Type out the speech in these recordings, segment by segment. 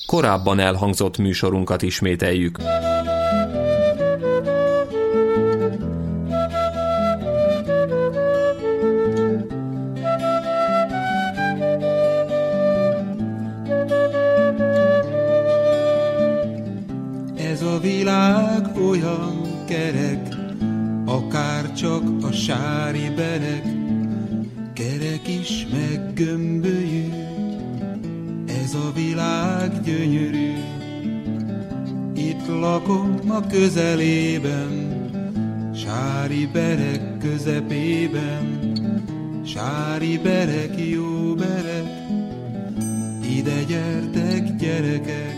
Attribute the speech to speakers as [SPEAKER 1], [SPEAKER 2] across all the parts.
[SPEAKER 1] korábban elhangzott műsorunkat ismételjük.
[SPEAKER 2] Ez a világ olyan kerek, akár csak a sári berek, kerek is meg gömbölyű, ez a világ gyönyörű. Itt lakom a közelében, sári berek közepében, sári berek, jó berek, ide gyertek gyerekek.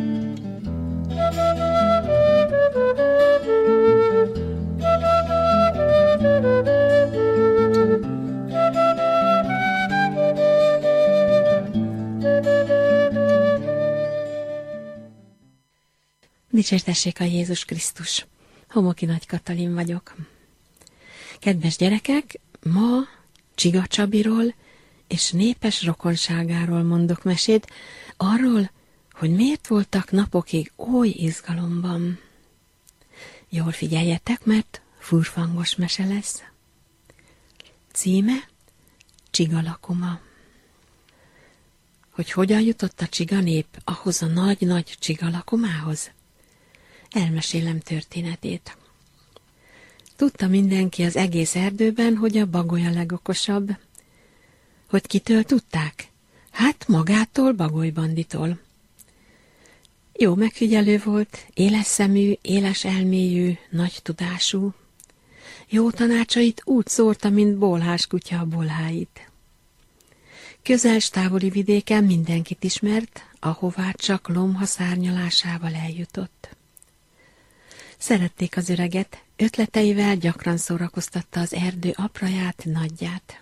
[SPEAKER 3] Dicsértessék a Jézus Krisztus! Homoki Nagy Katalin vagyok. Kedves gyerekek, ma Csiga Csabiról és népes rokonságáról mondok mesét, arról, hogy miért voltak napokig oly izgalomban. Jól figyeljetek, mert furfangos mese lesz. Címe Csiga lakoma. Hogy hogyan jutott a csiga nép ahhoz a nagy-nagy csiga lakomához? Elmesélem történetét. Tudta mindenki az egész erdőben, hogy a bagoly a legokosabb. Hogy kitől tudták? Hát magától, Bagoly Banditól. Jó megfigyelő volt, éles szemű, éles elméjű, nagy tudású. Jó tanácsait úgy szórta, mint bolhás kutya a bolháit. Közel s távoli vidéken mindenkit ismert, ahová csak lomha szárnyalásával eljutott. Szerették az öreget, ötleteivel gyakran szórakoztatta az erdő apraját, nagyját.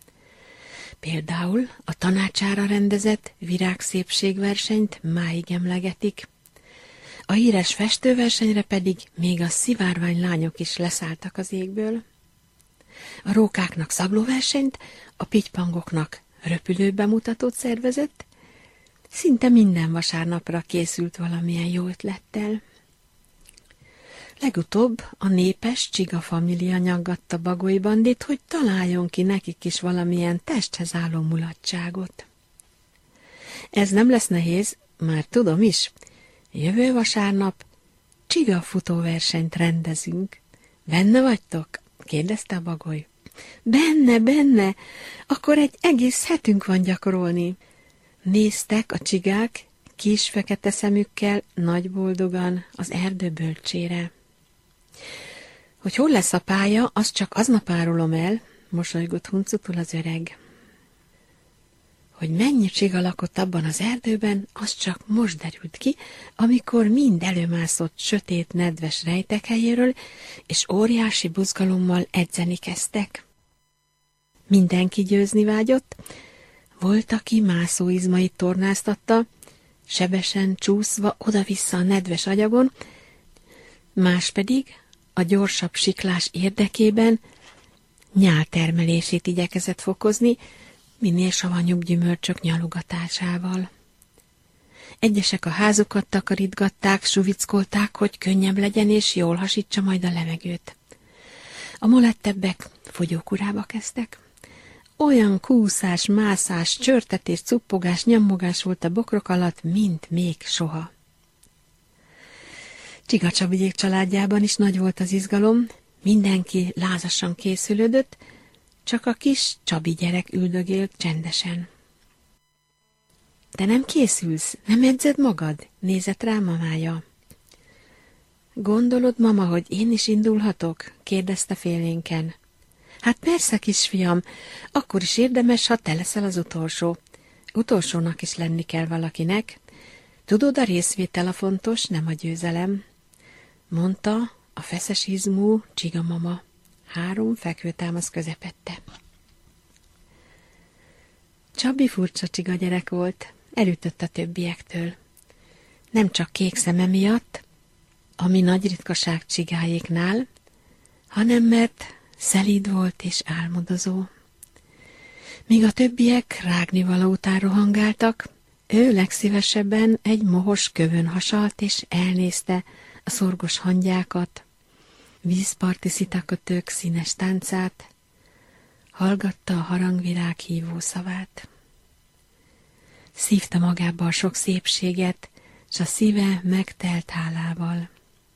[SPEAKER 3] Például a tanácsára rendezett virágszépségversenyt máig emlegetik, a híres festőversenyre pedig még a szivárvány lányok is leszálltak az égből. A rókáknak szablóversenyt, a pittypangoknak röpülőbemutatót szervezett, szinte minden vasárnapra készült valamilyen jó ötlettel. Legutóbb a népes csiga família nyaggatta Bagoly Bandit, hogy találjon ki nekik is valamilyen testhez álló mulatságot. Ez nem lesz nehéz, már tudom is. Jövő vasárnap csiga futóversenyt rendezünk. Benne vagytok? Kérdezte a Bagoly. Benne, akkor egy egész hetünk van gyakorolni. Néztek a csigák kis fekete szemükkel nagy boldogan az erdő bölcsére. Hogy hol lesz a pálya, azt csak aznap árulom el, mosolygott huncutul az öreg. Hogy mennyi csiga lakott abban az erdőben, az csak most derült ki, amikor mind előmászott sötét, nedves rejtek helyéről, és óriási buzgalommal edzeni kezdtek. Mindenki győzni vágyott, volt, aki mászóizmait tornáztatta, sebesen csúszva oda-vissza a nedves agyagon, más pedig a gyorsabb siklás érdekében nyáltermelését igyekezett fokozni, minél savanyúbb gyümölcsök nyalogatásával. Egyesek a házukat takarítgatták, suvickolták, hogy könnyebb legyen és jól hasítsa majd a levegőt. A molettebbek fogyókurába kezdtek. Olyan kúszás, mászás, csörtetés, cuppogás, nyammogás volt a bokrok alatt, mint még soha. Csiga Csabigyék családjában is nagy volt az izgalom, mindenki lázasan készülődött, csak a kis Csabi gyerek üldögélt csendesen. Te nem készülsz? Nem edzed magad? Nézett rá mamája. Gondolod, mama, hogy én is indulhatok? Kérdezte félénken. Hát persze, kisfiam, akkor is érdemes, ha te leszel az utolsó. Utolsónak is lenni kell valakinek. Tudod, a részvétel a fontos, nem a győzelem, mondta a feszes izmú csiga mama. 3 fekvőtámasz közepette. Csabi furcsa csiga gyerek volt, elütött a többiektől. Nem csak kék szeme miatt, ami nagy ritkaság csigájéknál, hanem mert szelíd volt és álmodozó. Míg a többiek rágnivaló után rohangáltak, Ő legszívesebben egy mohos kövön hasalt, és elnézte a szorgos hangyákat, vízparti szitakötők színes táncát, hallgatta a harangvirág hívó szavát. Szívta magába a sok szépséget, s a szíve megtelt hálával.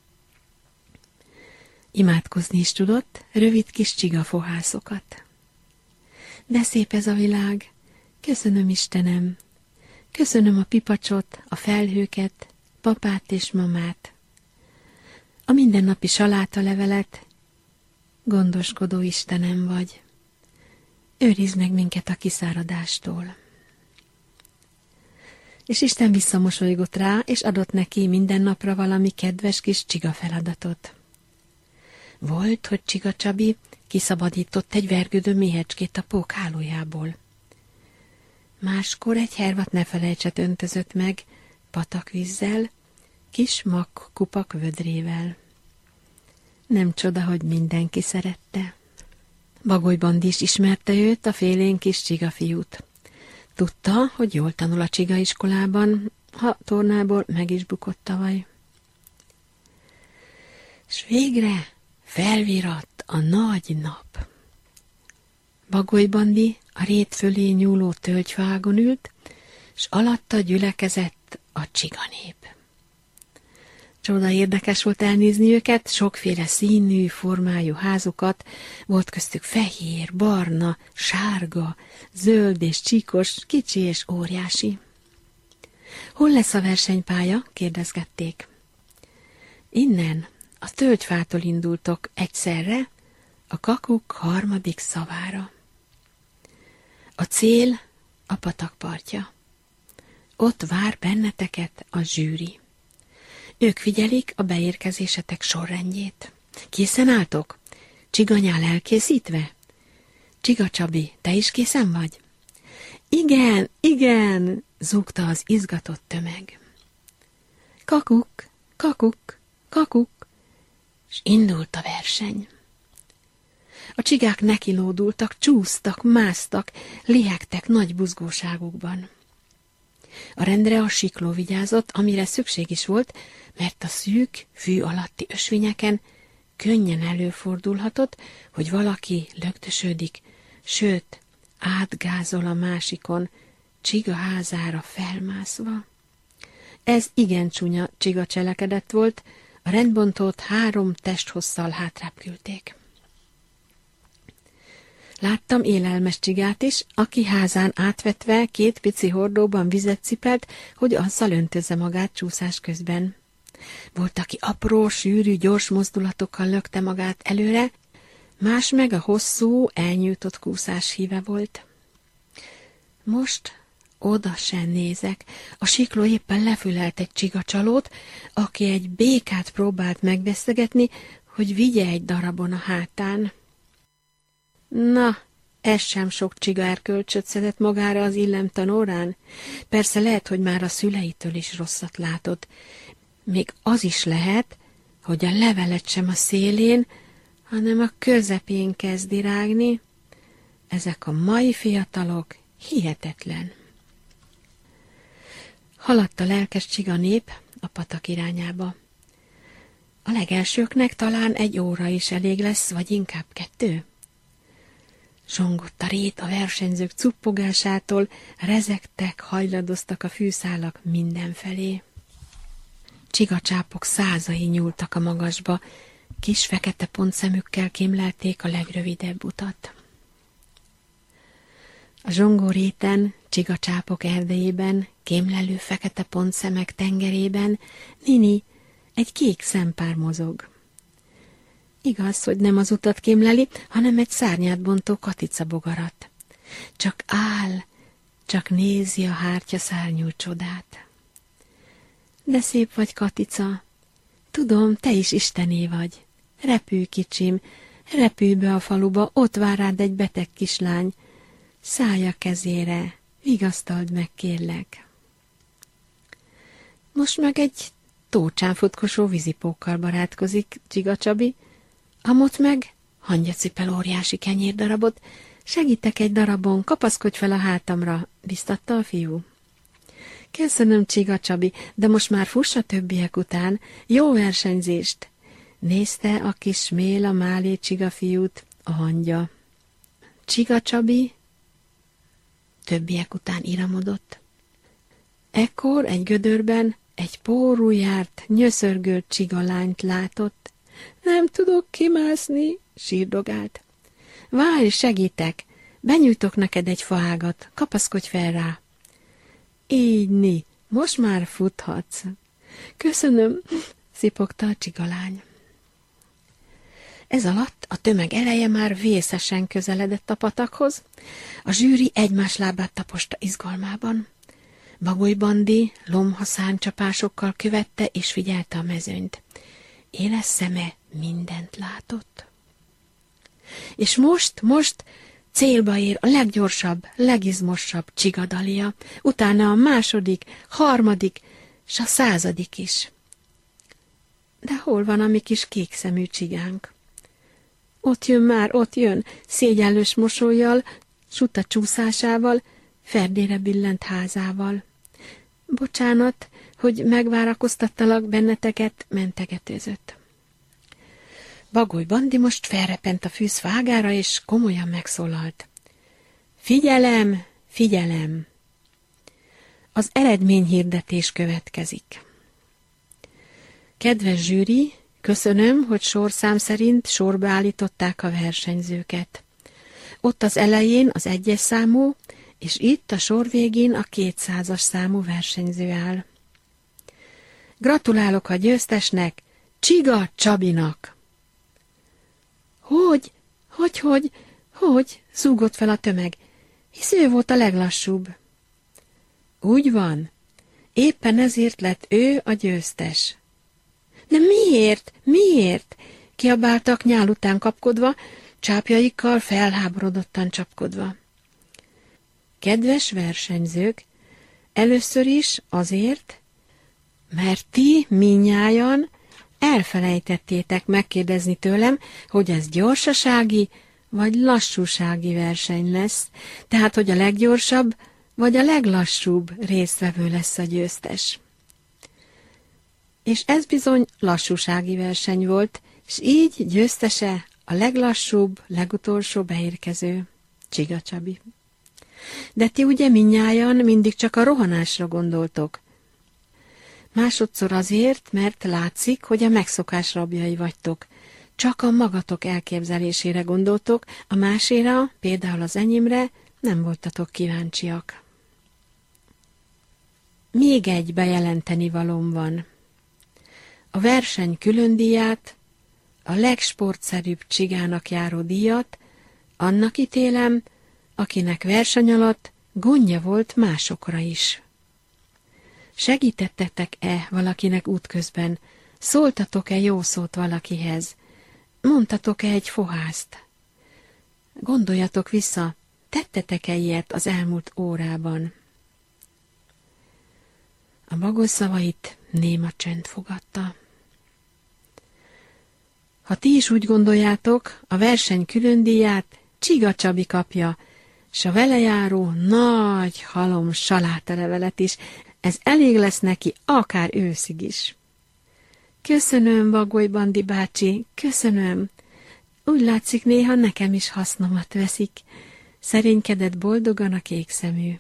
[SPEAKER 3] Imádkozni is tudott, rövid kis csigafohászokat. De szép ez a világ, köszönöm Istenem, köszönöm a pipacsot, a felhőket, papát és mamát, a mindennapi salátalevelet, gondoskodó Istenem vagy. Őrizd meg minket a kiszáradástól. És Isten visszamosolygott rá, és adott neki minden napra valami kedves kis csiga feladatot. Volt, hogy Csiga Csabi kiszabadított egy vergődő méhecskét a pók hálójából. Máskor egy hervat nefelejtset öntözött meg patakvízzel, kis makkupak vödrével. Nem csoda, hogy mindenki szerette. Bagoly Bandi is ismerte őt, a félén kis csigafiút. Tudta, hogy jól tanul a csigaiskolában, ha tornából meg is bukott tavaly. S végre felviratt a nagy nap. Bagoly Bandi a rét fölé nyúló tölgyfágon ült, s alatta gyülekezett a csiganép. Csoda érdekes volt elnézni őket, sokféle színű, formájú házukat, volt köztük fehér, barna, sárga, zöld és csíkos, kicsi és óriási. Hol lesz a versenypálya? Kérdezgették. Innen, a tölgyfától indultok egyszerre, a kakuk 3. szavára. A cél a patakpartja. Ott vár benneteket a zsűri. Ők figyelik a beérkezésetek sorrendjét. Készen álltok? Csiganyál elkészítve? Csiga Csabi, te is készen vagy? Igen, igen, zúgta az izgatott tömeg. Kakuk, kakuk, kakuk, és indult a verseny. A csigák nekilódultak, csúsztak, másztak, lihegtek nagy buzgóságukban. A rendre a sikló vigyázott, amire szükség is volt, mert a szűk, fű alatti ösvényeken könnyen előfordulhatott, hogy valaki lögdösödik, sőt, átgázol a másikon, csiga házára felmászva. Ez igen csúnya csiga cselekedet volt, a rendbontót 3 testhosszal hátrább küldték. Láttam élelmes csigát is, aki házán átvetve 2 pici hordóban vizet cipelt, hogy azzal öntözze magát csúszás közben. Volt, aki apró, sűrű, gyors mozdulatokkal lökte magát előre, más meg a hosszú, elnyújtott kúszás híve volt. Most oda sem nézek, a sikló éppen lefülelt egy csigacsalót, aki egy békát próbált megveszegetni, hogy vigye egy darabon a hátán. Na, ez sem sok csiga erkölcsöt szedett magára az illemtan órán. Persze lehet, hogy már a szüleitől is rosszat látott. Még az is lehet, hogy a levelet sem a szélén, hanem a közepén kezdi rágni. Ezek a mai fiatalok hihetetlen. Haladt a lelkes csiga nép a patak irányába. A legelsőknek talán 1 óra is elég lesz, vagy inkább 2. Zsongott a rét a versenyzők cuppogásától, rezegtek, hajladoztak a fűszálak mindenfelé. Csigacsápok százai nyúltak a magasba, kis fekete pontszemükkel kémlelték a legrövidebb utat. A zsongóréten, csigacsápok erdejében, kémlelő fekete pontszemek tengerében Nini, egy kék szempár mozog. Igaz, hogy nem az utat kémleli, hanem egy szárnyát bontó katicabogarat. Csak áll, csak nézi a hártya szárnyú csodát. De szép vagy, Katica. Tudom, te is istené vagy. Repülj, kicsim, repülj be a faluba, ott vár rád egy beteg kislány. Szállj a kezére, vigasztald meg, kérlek. Most meg egy tócsán futkosó vízipókkal barátkozik Csiga Csabi, amott meg hangya cipel óriási kenyérdarabot. Segítek egy darabon, kapaszkodj fel a hátamra, biztatta a fiú. Köszönöm, Csiga Csabi, de most már fuss a többiek után. Jó versenyzést! Nézte a kis Méla Málé Csiga fiút a hangya. Csiga Csabi többiek után iramodott. Ekkor egy gödörben egy pórul járt, nyöszörgő csiga lányt látott. Nem tudok kimászni, sírdogált. Várj, segítek, benyújtok neked egy faágat, kapaszkodj fel rá. Így, most már futhatsz. Köszönöm, szipogta a csigalány. Ez alatt a tömeg eleje már vészesen közeledett a patakhoz, a zsűri egymás lábát taposta izgalmában. Bagoly Bandi lomha szárnycsapásokkal követte és figyelte a mezőnyt. Éles szeme mindent látott. És most célba ér a leggyorsabb, legizmosabb Csigadalia, utána a második, harmadik, s a 100. is. De hol van a mi kis kékszemű csigánk? Ott jön, szégyellős mosollyal, sutta csúszásával, ferdére billent házával. Bocsánat, hogy megvárakoztattalak benneteket, mentegetőzött. Bagoly Bandi most felrepent a fűz fágára, és komolyan megszólalt. Figyelem, figyelem! Az eredményhirdetés következik. Kedves zsűri, köszönöm, hogy sorszám szerint sorba állították a versenyzőket. Ott az elején az 1-es számú, és itt a sor végén a 200-as számú versenyző áll. Gratulálok a győztesnek, Csiga Csabinak! Hogy? Zúgott fel a tömeg, hisz ő volt a leglassúbb. Úgy van, éppen ezért lett ő a győztes. De miért? Kiabáltak nyál után kapkodva, csápjaikkal felháborodottan csapkodva. Kedves versenyzők, először is azért, mert ti mindnyájan elfelejtettétek megkérdezni tőlem, hogy ez gyorsasági vagy lassúsági verseny lesz, tehát hogy a leggyorsabb vagy a leglassúbb résztvevő lesz a győztes. És ez bizony lassúsági verseny volt, és így győztese a leglassúbb, legutolsó beérkező, Csiga Csabi. De ti ugye mindnyájan mindig csak a rohanásra gondoltok. Másodszor azért, mert látszik, hogy a megszokás rabjai vagytok. Csak a magatok elképzelésére gondoltok, a máséra, például az enyémre nem voltatok kíváncsiak. Még egy bejelenteni valóm van. A verseny külön díját, a legsportszerűbb csigának járó díjat annak ítélem, akinek verseny alatt gondja volt másokra is. Segítettetek-e valakinek útközben? Szóltatok-e jó szót valakihez? Mondtatok-e egy fohászt? Gondoljatok vissza, tettetek-e ilyet az elmúlt órában? A bagoly szavait néma csönd fogadta. Ha ti is úgy gondoljátok, a verseny külön díját Csiga Csabi kapja, s a vele járó nagy halom salátalevelet is, ez elég lesz neki akár őszig is. Köszönöm, Bagoly Bandi bácsi, köszönöm. Úgy látszik, néha nekem is hasznomat veszik, szerénykedett boldogan a kékszemű.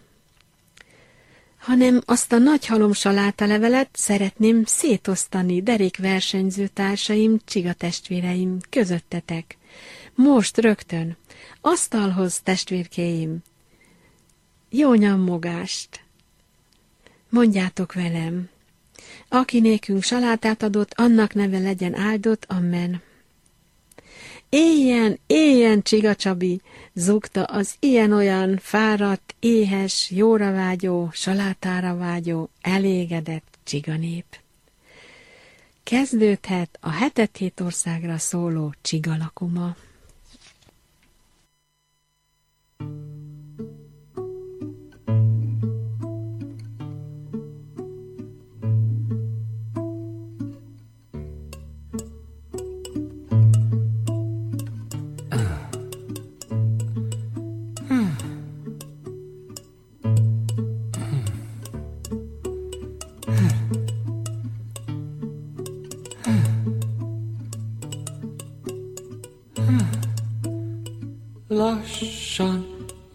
[SPEAKER 3] Hanem azt a nagy halom salátalevelet szeretném szétosztani derék versenyző társaim, Csiga testvéreim közöttetek. Most rögtön, asztalhoz, testvérkéim. Jó nyommogást! Mondjátok velem, aki nékünk salátát adott, annak neve legyen áldott, amen. Éljen, Csiga Csabi, zúgta az ilyen-olyan fáradt, éhes, jóra vágyó, salátára vágyó, elégedett csiganép. Kezdődhet a 7 országra szóló csigalakuma.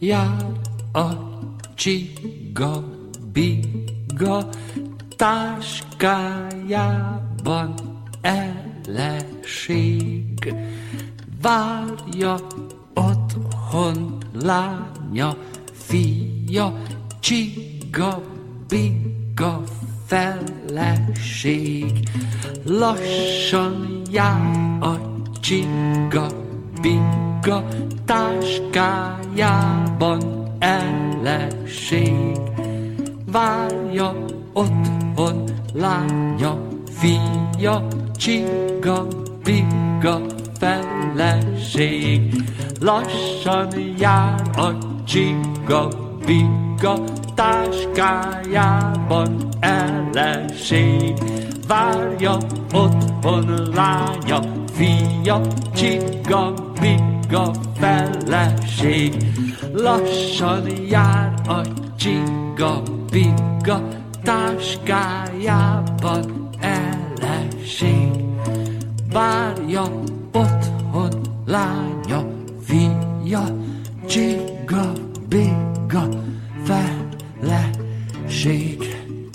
[SPEAKER 4] jár a csiga-biga, táskájában eleség. Várja otthon lánya, fia, csiga-biga feleség. Lassan jár a csiga-biga, táskájában eleség. Várja otthon lánya, fia, csiga-biga feleség. Lassan jár a csiga-biga, táskájában eleség. Várja otthon lánya, fia, csiga-biga feleség. Lassan jár a csiga-biga, táskájában eleség. Várja otthon lánya, fia, csiga-biga feleség.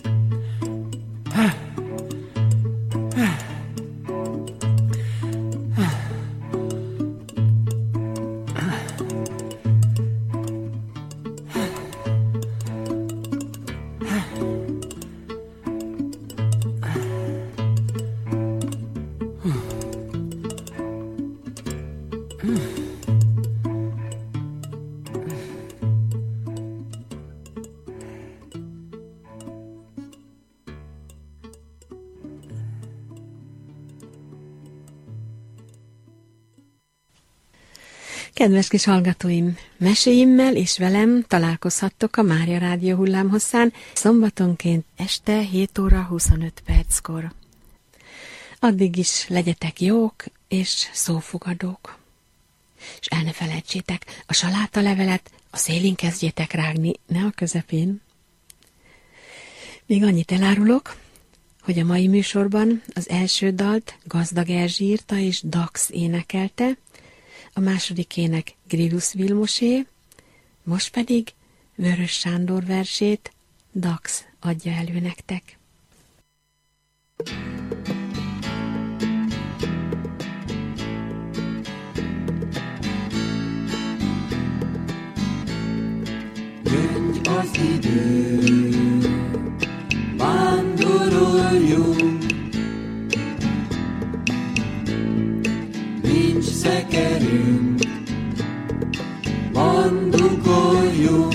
[SPEAKER 3] Kedves kis hallgatóim, meséimmel és velem találkozhattok a Mária Rádió hullámhosszán szombatonként este 7 óra 25 perckor. Addig is legyetek jók és szófogadók. És el ne felejtsétek, a salátalevelet a szélén kezdjétek rágni, ne a közepén. Még annyit elárulok, hogy a mai műsorban az első dalt Gazdag Erzsi írta és Dax énekelte, a második ének Grillus Vilmosé, most pedig Vörös Sándor versét Dax adja elő nektek.
[SPEAKER 2] Jöjj az idő, vándoroljunk, nincs szekerünk, bandukoljunk.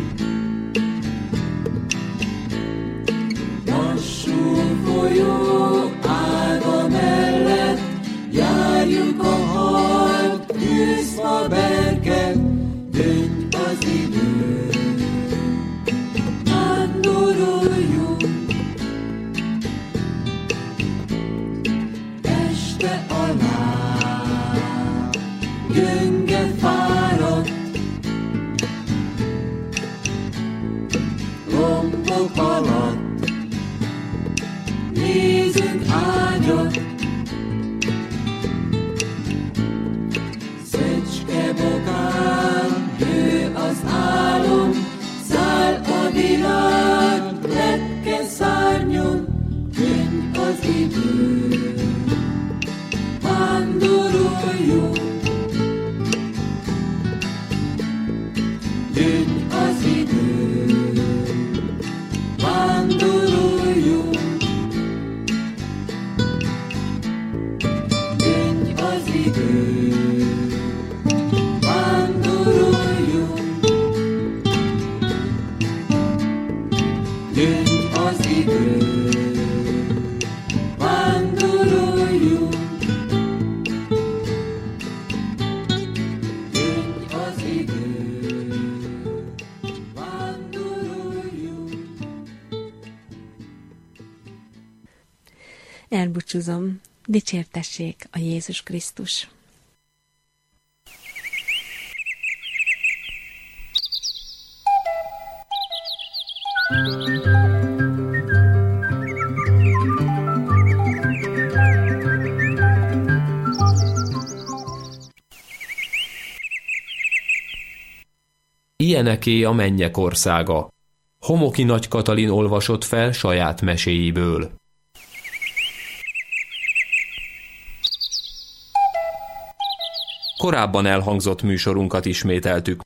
[SPEAKER 2] Lassú folyó ága mellett járjuk a halk tűzfa berket. Döngy az idő, vándoroljunk, este alá gyönge fáradt, lombok alatt nézünk ágyat. Szöcskebogán ő az álom, száll a világ lepke szárnyon. Döngy az idő, vándoroljunk, döngy az idő, vándoroljunk, döngy az idő, vándoroljunk, döngy az idő, vándoroljunk.
[SPEAKER 3] Elbúcsúzom, dicsértessék a Jézus Krisztus.
[SPEAKER 1] Ilyeneké a mennyek országa. Homoki Nagy Katalin olvasott fel saját meséiből. Korábban elhangzott műsorunkat ismételtük.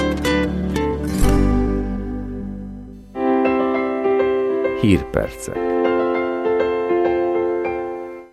[SPEAKER 5] Hírpercek.